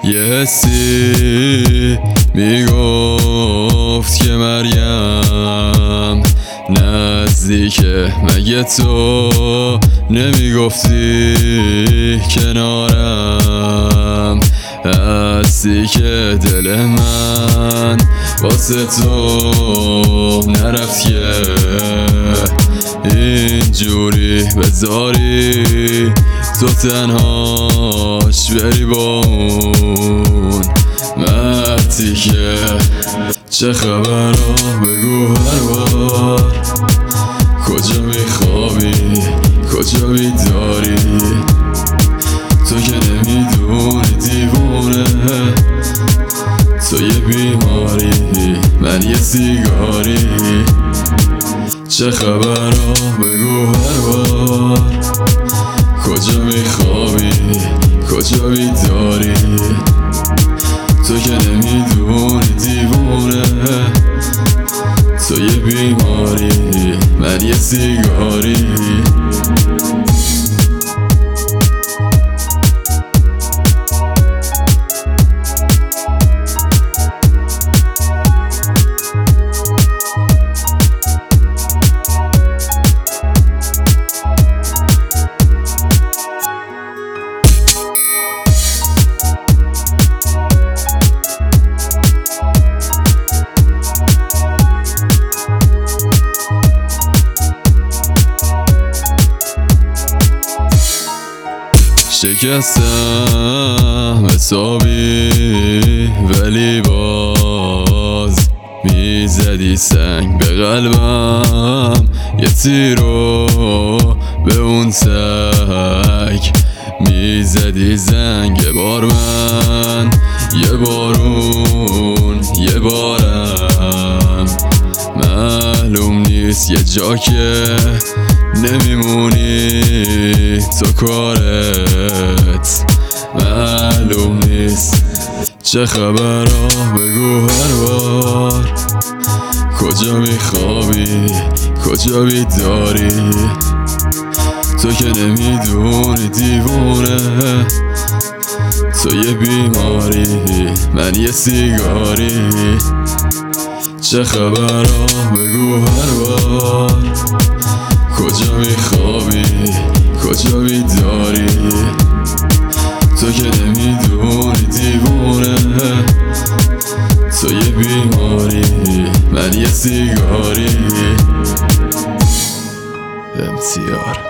یه حسی میگفت که مریم نزدیکه، مگه تو نمیگفتی کنارم هستی که دل من واسه تو نرفت که اینجوری بذاری تو تنهاش بری با اون مردی که چه خبر بگو هر بار کجا میخوابی کجا بیداری تو که نمیدونی دیوونه تو یه بیماری من یه سیگاری چه خبر بگو هر بار کجا میخوابی کجا بیداری تو که نمیدونی دیوونه تو یه بیماری من یه سیگاری شکستم حسابی ولی باز میزدی سنگ به قلبم یه تیرو به اون سگ میزدی زنگ یه بار من یه بارون یه بارم معلوم نیست یه جا که نمیمونی تو کارت معلوم نیست چه خبر بگو هر بار کجا میخوابی کجا بیداری تو که نمیدونی دیوونه تو یه بیماری من یه سیگاری چه خبر بگو هر بار کجا میخوابی کجا بیداری تو که نمیدونی دیوونه تو یه بیماری من یه سیگاری. امتیار